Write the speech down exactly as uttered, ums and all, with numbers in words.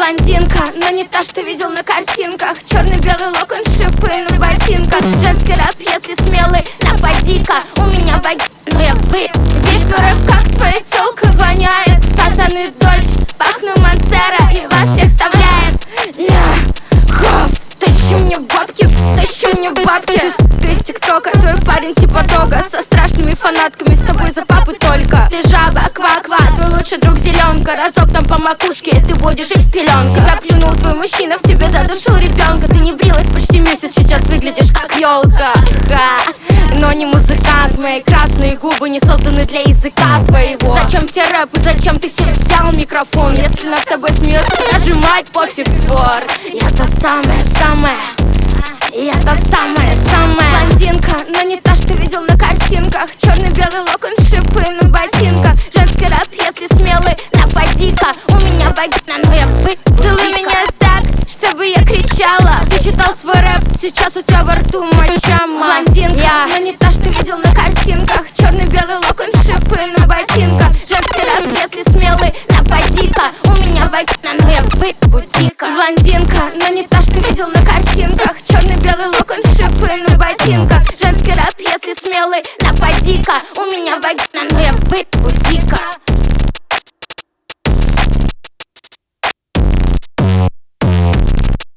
Блондинка, но не та, что видел на картинках. Черный-белый локон, шипы на ботинках. Женский рэп, если смелый, напади-ка. У меня вагина, но я вы. Действую рэп, как твоя тёлка воняет. Сатаны дочь, пахну Монцера и вас всех вставляет. Хофф, тащи мне бабки, тащи мне бабки. Ты сука из тиктока, твой парень типа дога. Со страшными фанатками, с тобой за папы только. Ты жаба, ква-ква, твой лучший друг зеленка. Разок там по макушке, и ты будешь жить в пеленках. Тебя плюнул твой мужчина, в тебе задушил ребенка. Ты не брилась почти месяц, сейчас выглядишь как елка. Но не музыкант, мои красные губы не созданы для языка твоего. Зачем тебе рэп и зачем ты себе взял микрофон? Если над тобой смеются, нажимать пофиг двор. Я та самая-самая, я та самая-самая блондинка, но не та, что видел на картинках. Черный-белый локон, шипы на ботинках. Женский рэп, если смелый, напади-ка. У меня вагина, но я вы. Целуй меня так, чтобы я кричала. Ты читал свой рэп, сейчас у тебя во рту моча. Блондинка, я... но не та, что видел на картинках. Черный-белый локон, шипы на ботинках. Женский рэп, если смелый, напади-ка. У меня вагина, но я вы. Бутика. Блондинка, но не та, что видел на картинках. Черный-белый локон, шипы на ботинках. Женский рэп, если смелый, напади-ка. У меня вагина, но я вы.